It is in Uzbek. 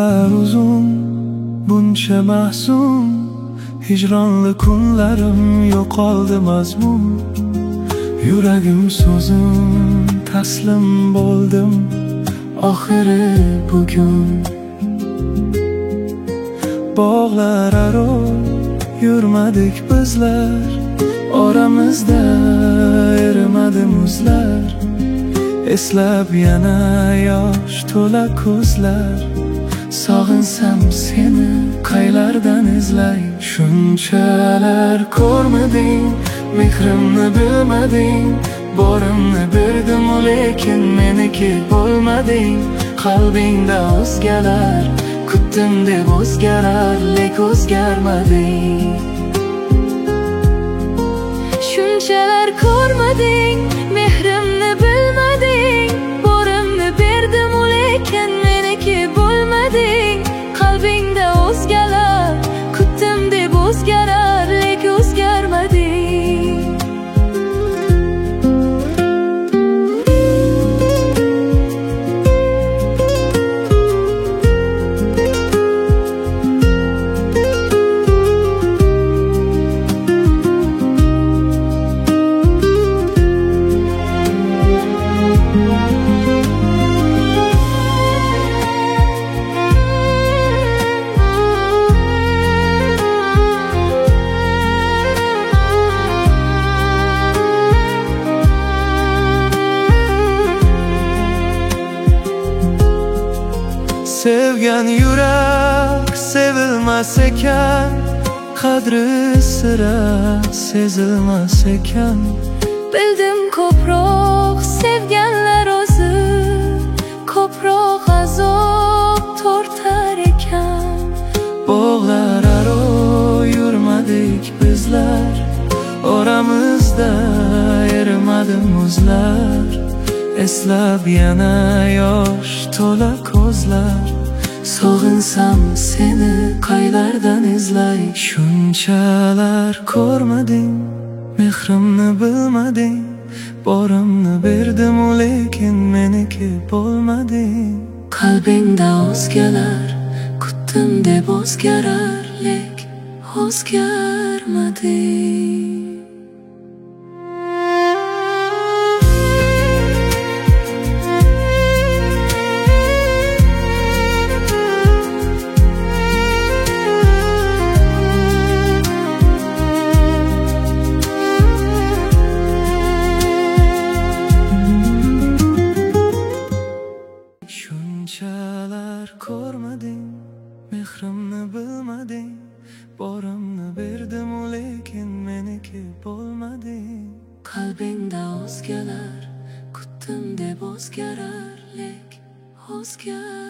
Yillar uzun, buncha mahzun, hijronli kunlarim yo'qoldi mazmun. Yuragim so'zim, taslim bo'ldim oxiri bugun. Bog'lar aro yurmadik bizlar, oramizda erimadi muzlar. Eslab yana yosh to'la ko'zlar, sog'insam seni qaylardan izlay. Shunchalar ko'rmading, mehrimni bilmading, borimni berdim lekin meniki bo'lmading. Qalbingda o'zgalar, kutdim deb o'zgarar, lek o'zgarmading. Shunchalar ko'rmading, mehrimni bilmading, borimni berdim lekin meniki bo'lmading. Qalbingda o'zgalar, kutdim deb o'zgarar, lek o'zgarmading. Sevgan yurak sevilmas ekan, qadri sira sezilmas ekan. Bildim ko'proq sevganlar o'zi, ko'proq azob tortar ekan. Bog'lar aro yurmadik bizlar, oramizda erimadi muzlar. Eslab yana yosh to'la ko'zlar, sog'insam seni qaylardan izlay. Shunchalar ko'rmading, mehrimni bilmading, borimni berdim lekin meniki bo'lmading. Qalbingda o'zgalar, kutdim deb o'zgarar, lek o'zgarmading. Shunchalar ko'rmading, mehrimni bilmading, borimni berdim lekin meniki bo'lmading. Qalbingda o'zgalar, kutdim deb o'zgarar, lek o'zgar